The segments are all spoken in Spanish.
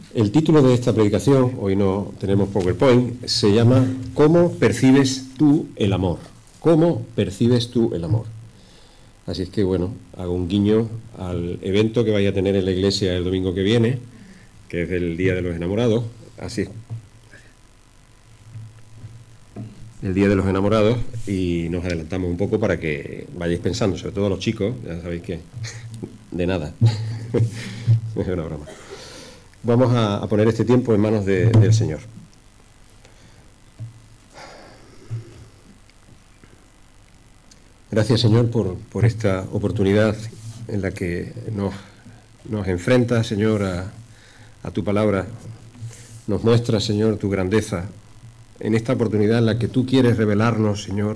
El título de esta predicación, hoy no tenemos PowerPoint, se llama ¿Cómo percibes tú el amor? ¿Cómo percibes tú el amor? Así es que, bueno, hago un guiño al evento que vaya a tener en la iglesia el domingo que viene, que es el Día de los Enamorados. Así es. El Día de los Enamorados, y nos adelantamos un poco para que vayáis pensando, sobre todo los chicos, ya sabéis que de nada. Es una broma. Vamos a poner este tiempo en manos del Señor. Gracias, Señor, por esta oportunidad en la que nos enfrentas, Señor, a tu palabra. Nos muestras, Señor, tu grandeza. En esta oportunidad en la que tú quieres revelarnos, Señor,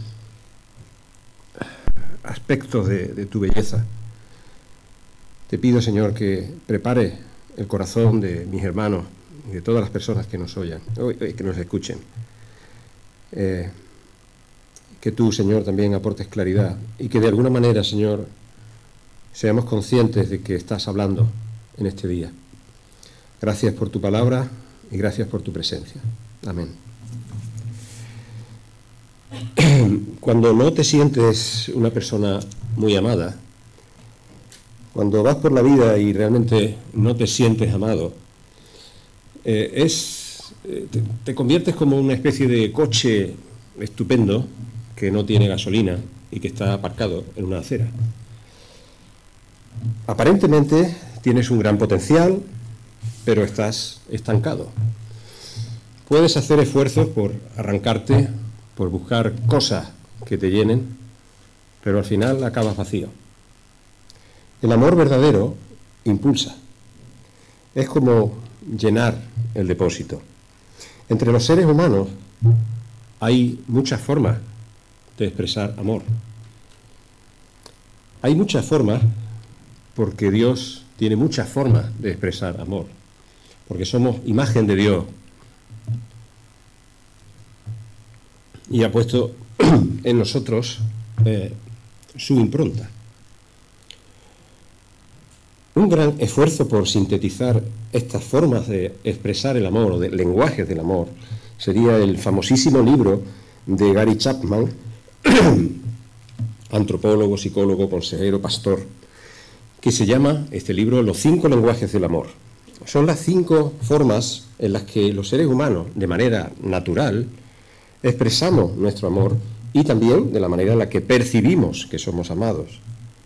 aspectos de tu belleza. Te pido, Señor, que prepare el corazón de mis hermanos y de todas las personas que nos oyan, que nos escuchen. Que tú, Señor, también aportes claridad y que de alguna manera, Señor, seamos conscientes de que estás hablando en este día. Gracias por tu palabra y gracias por tu presencia. Amén. Cuando no te sientes una persona muy amada, cuando vas por la vida y realmente no te sientes amado, te conviertes como una especie de coche estupendo que no tiene gasolina y que está aparcado en una acera. Aparentemente tienes un gran potencial, pero estás estancado. Puedes hacer esfuerzos por arrancarte, por buscar cosas que te llenen, pero al final acabas vacío. El amor verdadero impulsa. Es como llenar el depósito. Entre los seres humanos hay muchas formas de expresar amor. Hay muchas formas porque Dios tiene muchas formas de expresar amor, porque somos imagen de Dios y ha puesto en nosotros su impronta. Un gran esfuerzo por sintetizar estas formas de expresar el amor o de lenguajes del amor sería el famosísimo libro de Gary Chapman, antropólogo, psicólogo, consejero, pastor, que se llama, este libro, Los 5 lenguajes del amor. Son las 5 formas en las que los seres humanos, de manera natural, expresamos nuestro amor y también de la manera en la que percibimos que somos amados.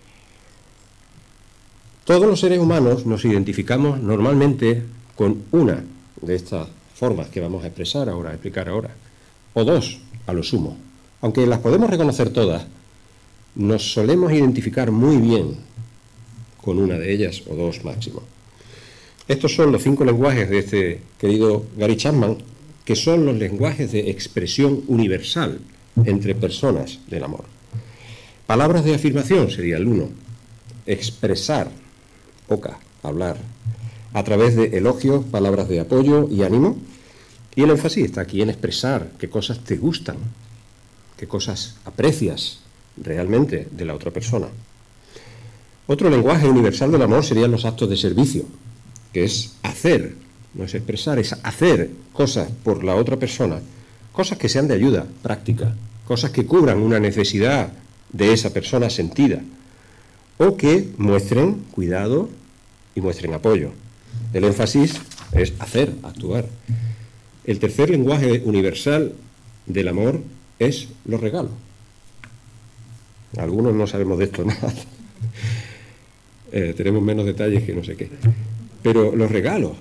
Todos los seres humanos nos identificamos normalmente con una de estas formas que vamos a expresar ahora, a explicar ahora, o dos a lo sumo. Aunque las podemos reconocer todas, nos solemos identificar muy bien con una de ellas o dos máximo. Estos son los 5 lenguajes de este querido Gary Chapman, que son los lenguajes de expresión universal entre personas del amor. Palabras de afirmación sería el 1. Expresar, boca, hablar, a través de elogios, palabras de apoyo y ánimo. Y el énfasis está aquí en expresar qué cosas te gustan, qué cosas aprecias realmente de la otra persona. Otro lenguaje universal del amor serían los actos de servicio, que es hacer, no es expresar, es hacer cosas por la otra persona, cosas que sean de ayuda práctica, cosas que cubran una necesidad de esa persona sentida, o que muestren cuidado y muestren apoyo. El énfasis es hacer, actuar. El tercer lenguaje universal del amor es los regalos. Algunos no sabemos de esto nada. Tenemos menos detalles que no sé qué. Pero los regalos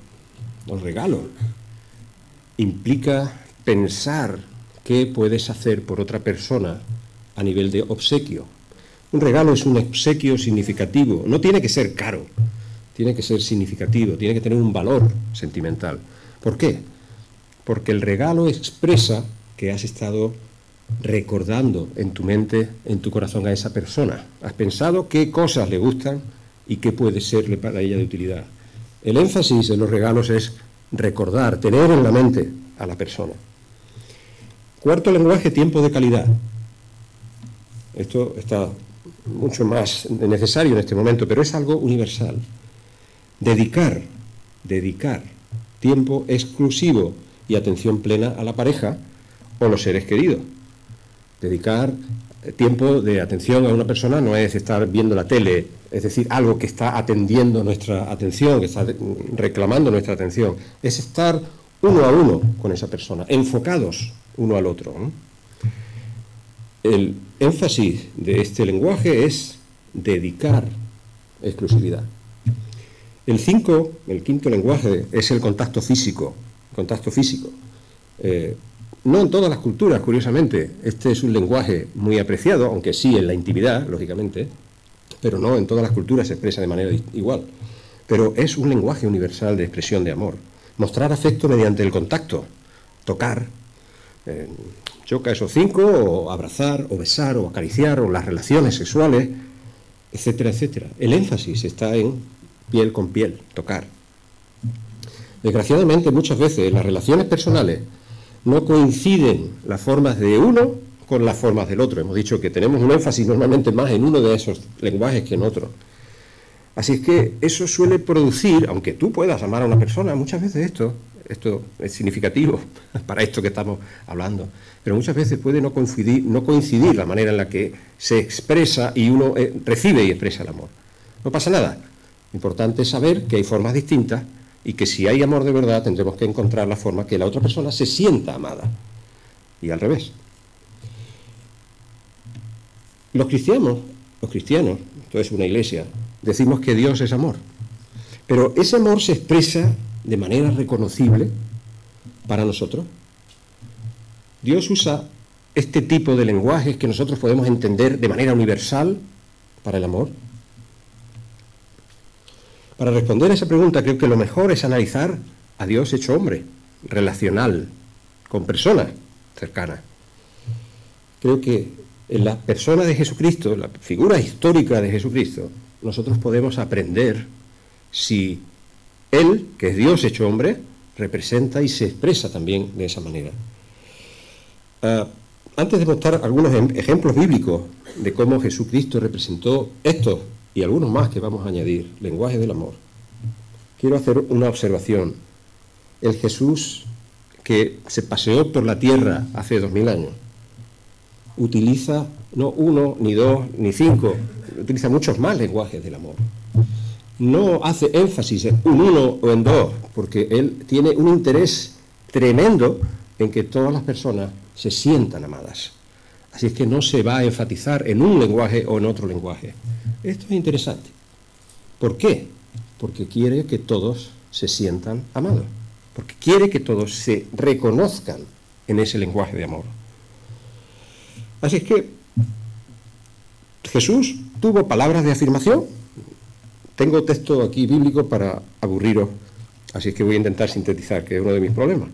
implica pensar qué puedes hacer por otra persona a nivel de obsequio. Un regalo es un obsequio significativo, no tiene que ser caro, tiene que ser significativo, tiene que tener un valor sentimental. ¿Por qué? Porque el regalo expresa que has estado recordando en tu mente, en tu corazón a esa persona. Has pensado qué cosas le gustan y qué puede serle para ella de utilidad. El énfasis de los regalos es recordar, tener en la mente a la persona. Cuarto lenguaje, tiempo de calidad. Esto está mucho más necesario en este momento, pero es algo universal. Dedicar tiempo exclusivo y atención plena a la pareja o los seres queridos. Dedicar tiempo de atención a una persona no es estar viendo la tele, es decir, algo que está atendiendo nuestra atención, que está reclamando nuestra atención. Es estar uno a uno con esa persona, enfocados uno al otro, ¿no? El énfasis de este lenguaje es dedicar exclusividad. El quinto lenguaje es el contacto físico. No en todas las culturas, curiosamente. Este es un lenguaje muy apreciado, aunque sí en la intimidad, lógicamente, pero no en todas las culturas se expresa de manera igual. Pero es un lenguaje universal de expresión de amor. Mostrar afecto mediante el contacto, tocar, choca esos 5, o abrazar, o besar, o acariciar, o las relaciones sexuales, etcétera, etcétera. El énfasis está en piel con piel, tocar. Desgraciadamente, muchas veces en las relaciones personales no coinciden las formas de uno con las formas del otro. Hemos dicho que tenemos un énfasis normalmente más en uno de esos lenguajes que en otro. Así es que eso suele producir, aunque tú puedas amar a una persona, muchas veces esto es significativo para esto que estamos hablando, pero muchas veces puede no coincidir la manera en la que se expresa y uno recibe y expresa el amor. No pasa nada. Lo importante es saber que hay formas distintas y que si hay amor de verdad tendremos que encontrar la forma que la otra persona se sienta amada. Y al revés. Los cristianos, esto es una iglesia, decimos que Dios es amor. Pero ese amor se expresa de manera reconocible para nosotros. Dios usa este tipo de lenguajes que nosotros podemos entender de manera universal para el amor. Para responder a esa pregunta creo que lo mejor es analizar a Dios hecho hombre, relacional, con personas cercanas. Creo que en la persona de Jesucristo, la figura histórica de Jesucristo, nosotros podemos aprender si Él, que es Dios hecho hombre, representa y se expresa también de esa manera. Antes de mostrar algunos ejemplos bíblicos de cómo Jesucristo representó estos y algunos más que vamos a añadir, lenguaje del amor, quiero hacer una observación. El Jesús que se paseó por la tierra hace 2000 años utiliza no 1, ni 2, ni 5, utiliza muchos más lenguajes del amor. No hace énfasis en un 1 o en 2, porque él tiene un interés tremendo en que todas las personas se sientan amadas. Así es que no se va a enfatizar en un lenguaje o en otro lenguaje. Esto es interesante. ¿Por qué? Porque quiere que todos se sientan amados. Porque quiere que todos se reconozcan en ese lenguaje de amor. Así es que Jesús tuvo palabras de afirmación. Tengo texto aquí bíblico para aburriros, así es que voy a intentar sintetizar, que es uno de mis problemas.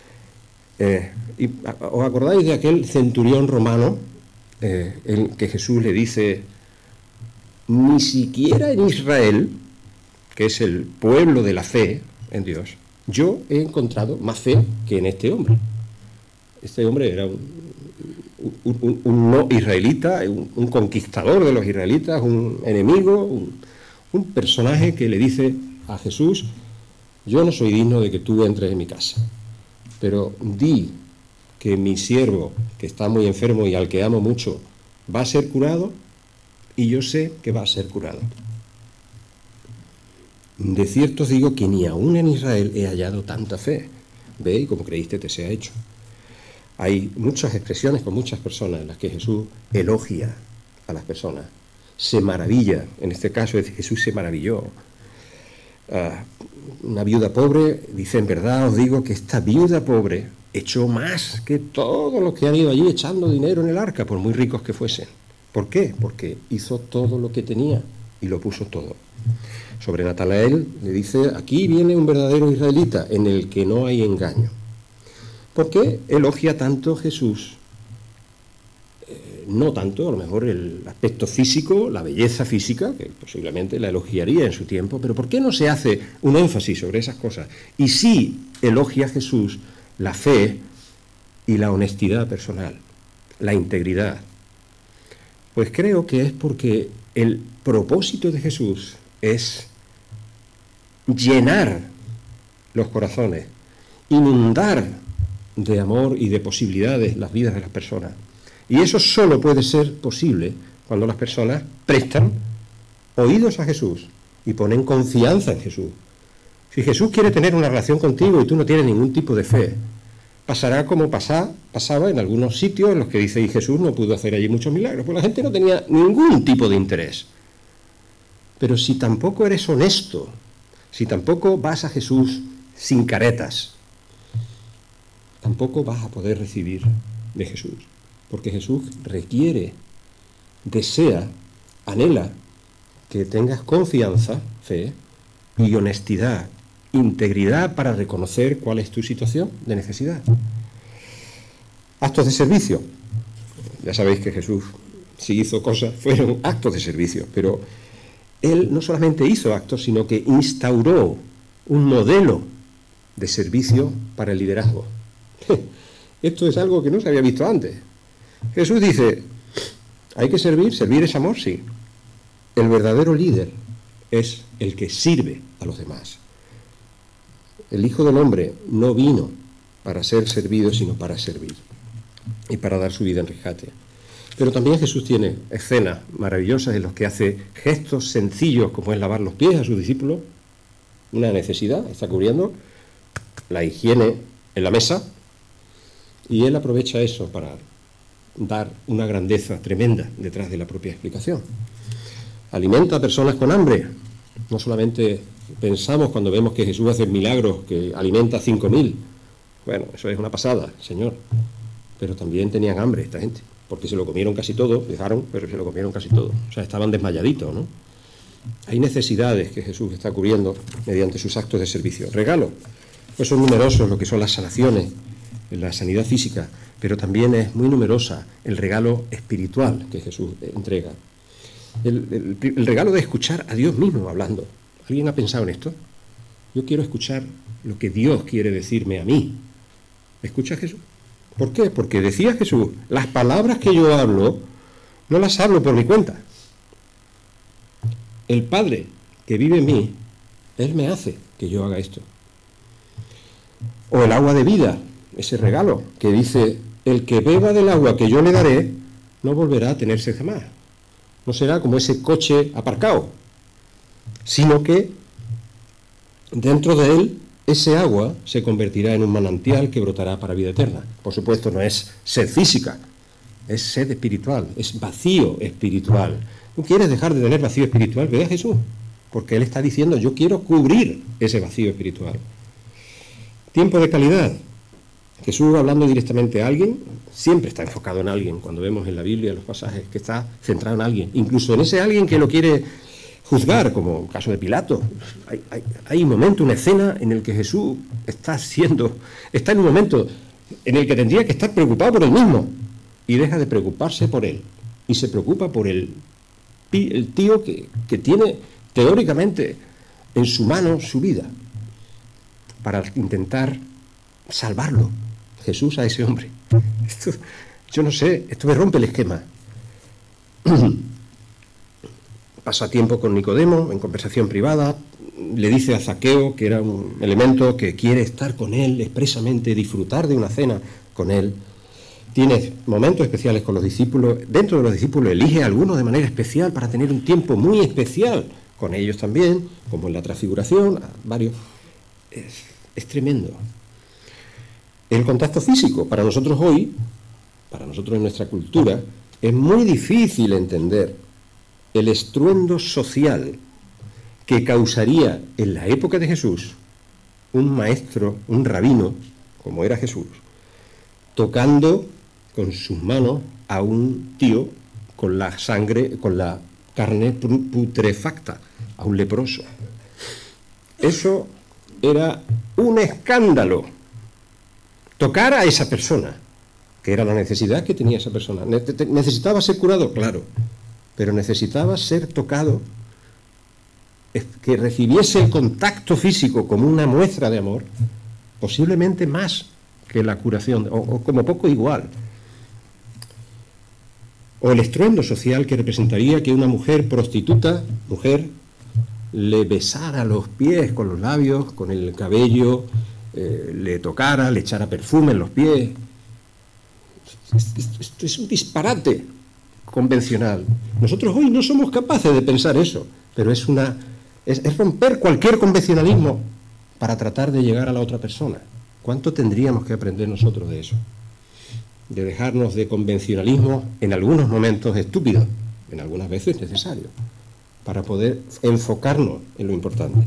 ¿Os acordáis de aquel centurión romano en que Jesús le dice: ni siquiera en Israel, que es el pueblo de la fe en Dios, yo he encontrado más fe que en este hombre? Este hombre era un no israelita, un conquistador de los israelitas, un enemigo, un personaje que le dice a Jesús: yo no soy digno de que tú entres en mi casa, pero di que mi siervo, que está muy enfermo y al que amo mucho, va a ser curado, y yo sé que va a ser curado. De cierto os digo que ni aún en Israel he hallado tanta fe. Ve, y como creíste te sea hecho. Hay muchas expresiones con muchas personas en las que Jesús elogia a las personas, se maravilla. En este caso Jesús se maravilló. Una viuda pobre dice: en verdad os digo que esta viuda pobre echó más que todos los que han ido allí echando dinero en el arca, por muy ricos que fuesen. ¿Por qué? Porque hizo todo lo que tenía y lo puso todo. Sobre Natanael le dice: aquí viene un verdadero israelita en el que no hay engaño. ¿Por qué elogia tanto Jesús? No tanto, a lo mejor, el aspecto físico, la belleza física, que posiblemente la elogiaría en su tiempo, pero ¿por qué no se hace un énfasis sobre esas cosas? Y sí elogia Jesús la fe y la honestidad personal, la integridad. Pues creo que es porque el propósito de Jesús es llenar los corazones, inundar de amor y de posibilidades las vidas de las personas. Y eso solo puede ser posible cuando las personas prestan oídos a Jesús y ponen confianza en Jesús. Si Jesús quiere tener una relación contigo y tú no tienes ningún tipo de fe, pasará como pasaba en algunos sitios en los que dice, y Jesús no pudo hacer allí muchos milagros, pues la gente no tenía ningún tipo de interés. Pero si tampoco eres honesto, si tampoco vas a Jesús sin caretas, tampoco vas a poder recibir de Jesús, porque Jesús requiere, desea, anhela que tengas confianza, fe y honestidad, integridad para reconocer cuál es tu situación de necesidad. Actos de servicio. Ya sabéis que Jesús, si hizo cosas, fueron actos de servicio, pero Él no solamente hizo actos, sino que instauró un modelo de servicio para el liderazgo. Esto es algo que no se había visto antes. Jesús dice, hay que servir es amor, sí. El verdadero líder es el que sirve a los demás. El Hijo del Hombre no vino para ser servido, sino para servir y para dar su vida en rescate. Pero también Jesús tiene escenas maravillosas en las que hace gestos sencillos, como es lavar los pies a sus discípulos, una necesidad, está cubriendo la higiene en la mesa, y Él aprovecha eso para dar una grandeza tremenda detrás de la propia explicación. Alimenta a personas con hambre. No solamente pensamos cuando vemos que Jesús hace milagros, que alimenta a 5.000. Bueno, eso es una pasada, Señor. Pero también tenían hambre esta gente, porque se lo comieron casi todo, dejaron, pero se lo comieron casi todo. O sea, estaban desmayaditos, ¿no? Hay necesidades que Jesús está cubriendo mediante sus actos de servicio. Regalos, pues son numerosos lo que son las sanaciones, la sanidad física, pero también es muy numerosa el regalo espiritual que Jesús entrega. El regalo de escuchar a Dios mismo hablando. ¿Alguien ha pensado en esto? Yo quiero escuchar lo que Dios quiere decirme a mí. ¿Escucha a Jesús? ¿Por qué? Porque decía Jesús, las palabras que yo hablo, no las hablo por mi cuenta. El Padre que vive en mí, Él me hace que yo haga esto. O el agua de vida, ese regalo que dice, el que beba del agua que yo le daré, no volverá a tener sed jamás. No será como ese coche aparcado, sino que dentro de él ese agua se convertirá en un manantial que brotará para vida eterna. Por supuesto, no es sed física, es sed espiritual, es vacío espiritual. ¿Tú quieres dejar de tener vacío espiritual? Ve a Jesús, porque Él está diciendo, yo quiero cubrir ese vacío espiritual. Tiempo de calidad. Jesús, hablando directamente a alguien, siempre está enfocado en alguien. Cuando vemos en la Biblia los pasajes, que está centrado en alguien, incluso en ese alguien que lo quiere juzgar, como el caso de Pilato. Hay un momento, una escena en el que Jesús está en un momento en el que tendría que estar preocupado por él mismo, y deja de preocuparse por él, y se preocupa por el tío que tiene teóricamente en su mano su vida, para intentar salvarlo. Jesús a ese hombre. Yo no sé, esto me rompe el esquema. Pasa tiempo con Nicodemo, en conversación privada, le dice a Zaqueo, que era un elemento que quiere estar con él expresamente, disfrutar de una cena con él. Tiene momentos especiales con los discípulos, dentro de los discípulos elige a algunos de manera especial para tener un tiempo muy especial con ellos también, como en la transfiguración, varios. Es tremendo. El contacto físico, para nosotros hoy, para nosotros en nuestra cultura, es muy difícil entender el estruendo social que causaría en la época de Jesús un maestro, un rabino, como era Jesús, tocando con sus manos a un tío con la sangre, con la carne putrefacta, a un leproso. Eso era un escándalo. Tocar a esa persona, que era la necesidad que tenía esa persona. ¿Necesitaba ser curado? Claro, pero necesitaba ser tocado, que recibiese el contacto físico como una muestra de amor, posiblemente más que la curación, o como poco igual. O el estruendo social que representaría que una mujer prostituta, le besara los pies con los labios, con el cabello, le tocara, le echara perfume en los pies. Esto es un disparate convencional. Nosotros hoy no somos capaces de pensar eso, pero es romper cualquier convencionalismo para tratar de llegar a la otra persona. ¿Cuánto tendríamos que aprender nosotros de eso? De dejarnos de convencionalismo en algunos momentos estúpidos, en algunas veces necesarios, para poder enfocarnos en lo importante.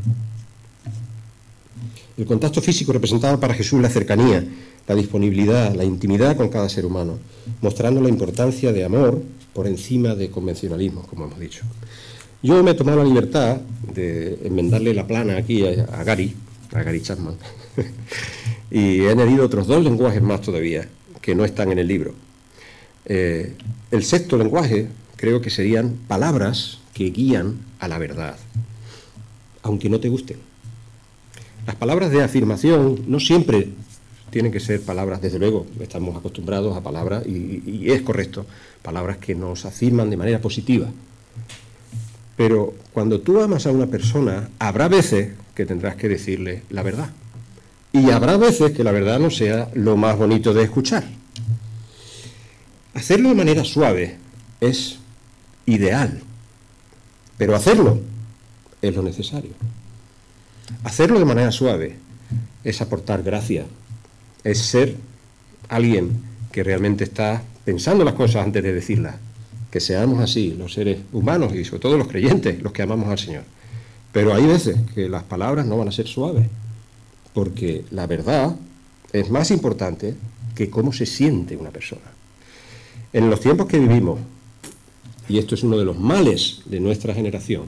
El contacto físico representaba para Jesús la cercanía, la disponibilidad, la intimidad con cada ser humano, mostrando la importancia de amor por encima de convencionalismo, como hemos dicho. Yo me he tomado la libertad de enmendarle la plana aquí a Gary Chapman, y he añadido otros 2 lenguajes más todavía, que no están en el libro. El 6º lenguaje creo que serían palabras que guían a la verdad, aunque no te gusten. Las palabras de afirmación no siempre tienen que ser palabras, desde luego, estamos acostumbrados a palabras, y es correcto, palabras que nos afirman de manera positiva. Pero cuando tú amas a una persona, habrá veces que tendrás que decirle la verdad. Y habrá veces que la verdad no sea lo más bonito de escuchar. Hacerlo de manera suave es ideal, pero hacerlo es lo necesario. Hacerlo de manera suave es aportar gracia, es ser alguien que realmente está pensando las cosas antes de decirlas. Que seamos así, los seres humanos y sobre todo los creyentes, los que amamos al Señor. Pero hay veces que las palabras no van a ser suaves, porque la verdad es más importante que cómo se siente una persona. En los tiempos que vivimos, y esto es uno de los males de nuestra generación,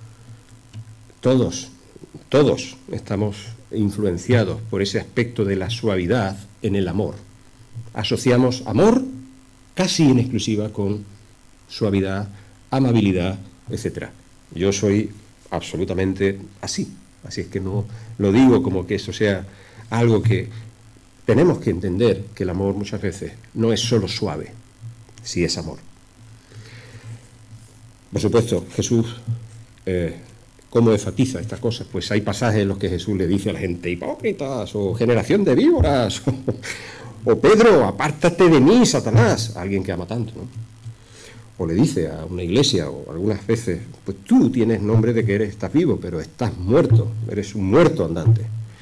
todos estamos influenciados por ese aspecto de la suavidad en el amor. Asociamos amor casi en exclusiva con suavidad, amabilidad, etc. Yo soy absolutamente así es que no lo digo como que eso sea algo que tenemos que entender, que el amor muchas veces no es solo suave, sí es amor. Por supuesto, Jesús, ¿cómo enfatiza estas cosas? Pues hay pasajes en los que Jesús le dice a la gente, hipócritas, o generación de víboras, o Pedro, apártate de mí, Satanás, a alguien que ama tanto, ¿no? O le dice a una iglesia, o algunas veces, pues tú tienes nombre de que estás vivo, pero estás muerto, eres un muerto andante.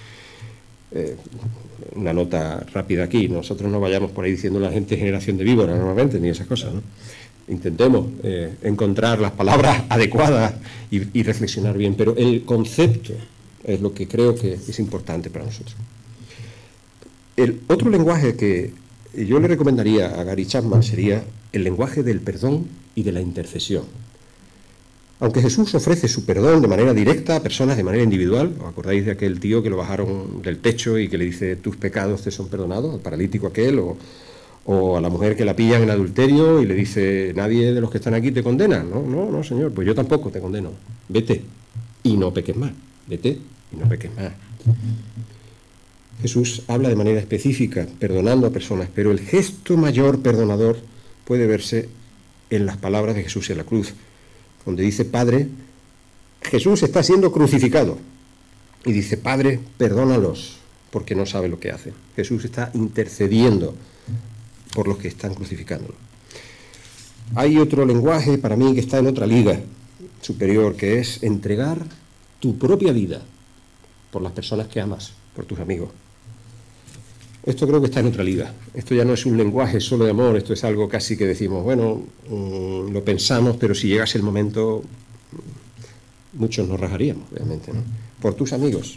Una nota rápida aquí, nosotros no vayamos por ahí diciendo a la gente generación de víboras normalmente, ni esas cosas, ¿no? Intentemos encontrar las palabras adecuadas y reflexionar bien, pero el concepto es lo que creo que es importante para nosotros. El otro lenguaje que yo le recomendaría a Gary Chapman sería el lenguaje del perdón y de la intercesión. Aunque Jesús ofrece su perdón de manera directa a personas de manera individual, ¿os acordáis de aquel tío que lo bajaron del techo y que le dice tus pecados te son perdonados, al paralítico aquel, o a la mujer que la pillan en adulterio y le dice nadie de los que están aquí te condena? No, Señor, pues yo tampoco te condeno, vete y no peques más, vete y no peques más. Jesús habla de manera específica, perdonando a personas, pero el gesto mayor perdonador puede verse en las palabras de Jesús en la cruz, donde dice, Padre, Jesús está siendo crucificado, y dice, Padre, perdónalos, porque no saben lo que hacen. Jesús está intercediendo por los que están crucificándolo. Hay otro lenguaje para mí que está en otra liga superior, que es entregar tu propia vida por las personas que amas, por tus amigos. Esto creo que está en otra liga. Esto ya no es un lenguaje solo de amor, esto es algo casi que decimos, bueno, lo pensamos, pero si llegase el momento, muchos nos rajaríamos, realmente, ¿no? Por tus amigos.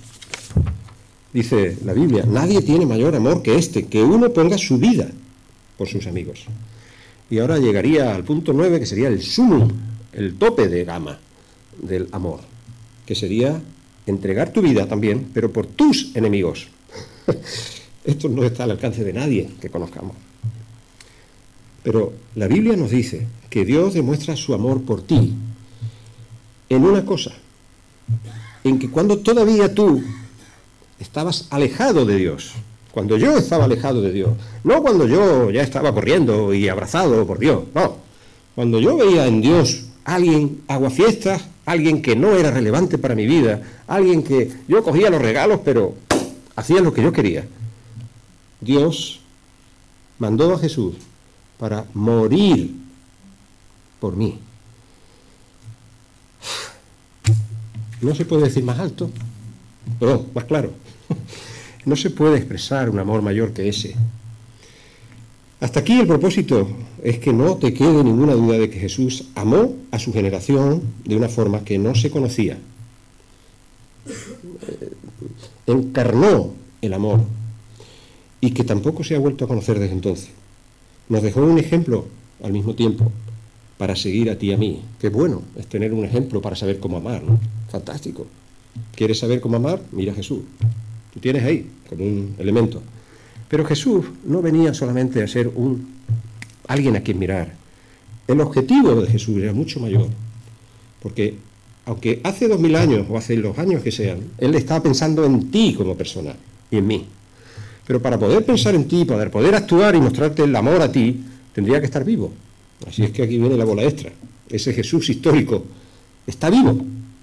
Dice la Biblia, nadie tiene mayor amor que este, que uno ponga su vida por sus amigos. Y ahora llegaría al punto 9, que sería el sumum, el tope de gama del amor, que sería entregar tu vida también, pero por tus enemigos. Esto no está al alcance de nadie que conozcamos. Pero la Biblia nos dice que Dios demuestra su amor por ti en una cosa, en que cuando todavía tú estabas alejado de Dios, cuando yo estaba alejado de Dios, no cuando yo ya estaba corriendo y abrazado por Dios, no, cuando yo veía en Dios a alguien aguafiestas, alguien que no era relevante para mi vida, alguien que yo cogía los regalos, pero hacía lo que yo quería. Dios mandó a Jesús para morir por mí. No se puede decir más alto, perdón, más claro. No se puede expresar un amor mayor que ese. Hasta aquí el propósito es que no te quede ninguna duda de que Jesús amó a su generación de una forma que no se conocía. Encarnó el amor y que tampoco se ha vuelto a conocer desde entonces. Nos dejó un ejemplo al mismo tiempo para seguir a ti y a mí. Qué bueno es tener un ejemplo para saber cómo amar, ¿no? Fantástico. ¿Quieres saber cómo amar? Mira a Jesús. Tú tienes ahí como un elemento. Pero Jesús no venía solamente a ser alguien a quien mirar. El objetivo de Jesús era mucho mayor. Porque aunque hace 2000 años o hace los años que sean, Él estaba pensando en ti como persona y en mí. Pero para poder pensar en ti, para poder actuar y mostrarte el amor a ti, tendría que estar vivo. Así es que aquí viene la bola extra. Ese Jesús histórico está vivo.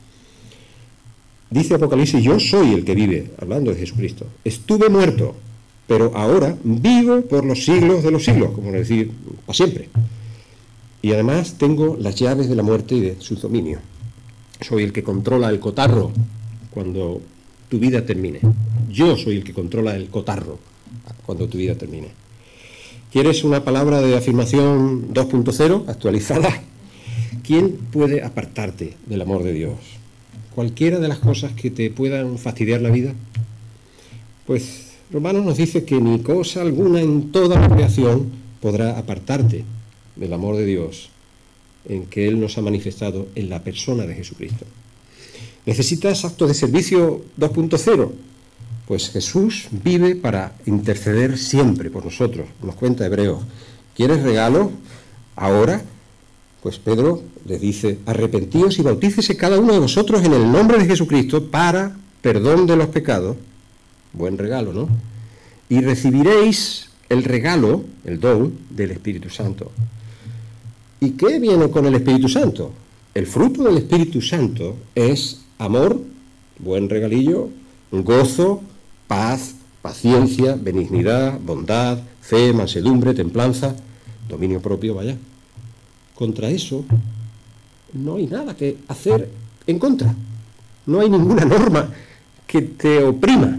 Dice Apocalipsis, yo soy el que vive, hablando de Jesucristo. Estuve muerto, pero ahora vivo por los siglos de los siglos, como decir, para siempre. Y además tengo las llaves de la muerte y de su dominio. Soy el que controla el cotarro cuando tu vida termine. Yo soy el que controla el cotarro cuando tu vida termine. ¿Quieres una palabra de afirmación 2.0 actualizada? ¿Quién puede apartarte del amor de Dios? ¿Cualquiera de las cosas que te puedan fastidiar la vida? Pues Romanos nos dice que ni cosa alguna en toda la creación podrá apartarte del amor de Dios en que Él nos ha manifestado en la persona de Jesucristo. ¿Necesitas actos de servicio 2.0? Pues Jesús vive para interceder siempre por nosotros, nos cuenta Hebreos. ¿Quieres regalo ahora? Pues Pedro les dice, arrepentíos y bautícese cada uno de vosotros en el nombre de Jesucristo para perdón de los pecados. Buen regalo, ¿no? Y recibiréis el regalo, el don del Espíritu Santo. ¿Y qué viene con el Espíritu Santo? El fruto del Espíritu Santo es amor, buen regalillo, gozo, paz, paciencia, benignidad, bondad, fe, mansedumbre, templanza, dominio propio, vaya. Contra eso no hay nada que hacer en contra. No hay ninguna norma que te oprima.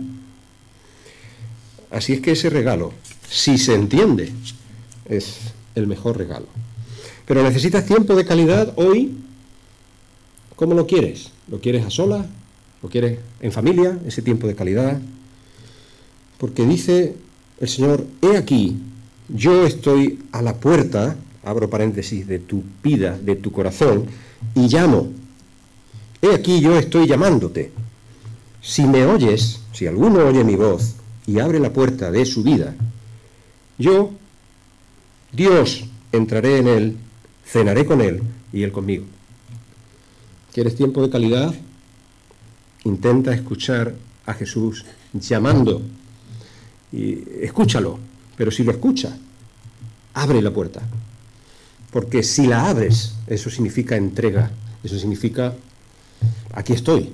Así es que ese regalo, si se entiende, es el mejor regalo. Pero necesitas tiempo de calidad hoy. ¿Cómo lo quieres? ¿Lo quieres a solas? ¿Lo quieres en familia? Ese tiempo de calidad. Porque dice el Señor, he aquí, yo estoy a la puerta, abro paréntesis, de tu vida, de tu corazón, y llamo. He aquí, yo estoy llamándote. Si me oyes, si alguno oye mi voz y abre la puerta de su vida, yo, Dios, entraré en él, cenaré con él y él conmigo. ¿Quieres tiempo de calidad? Intenta escuchar a Jesús llamando. Y escúchalo, pero si lo escucha, abre la puerta. Porque si la abres, eso significa entrega, eso significa, aquí estoy.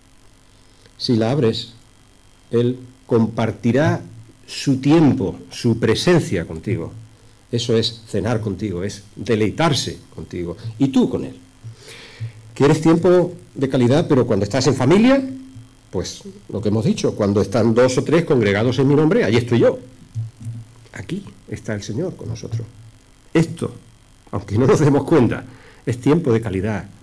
Si la abres, Él compartirá su tiempo, su presencia contigo. Eso es cenar contigo, es deleitarse contigo, y tú con Él. ¿Quieres tiempo de calidad, pero cuando estás en familia? Pues lo que hemos dicho, cuando están 2 o 3 congregados en mi nombre, allí estoy yo. Aquí está el Señor con nosotros. Esto, aunque no nos demos cuenta, es tiempo de calidad.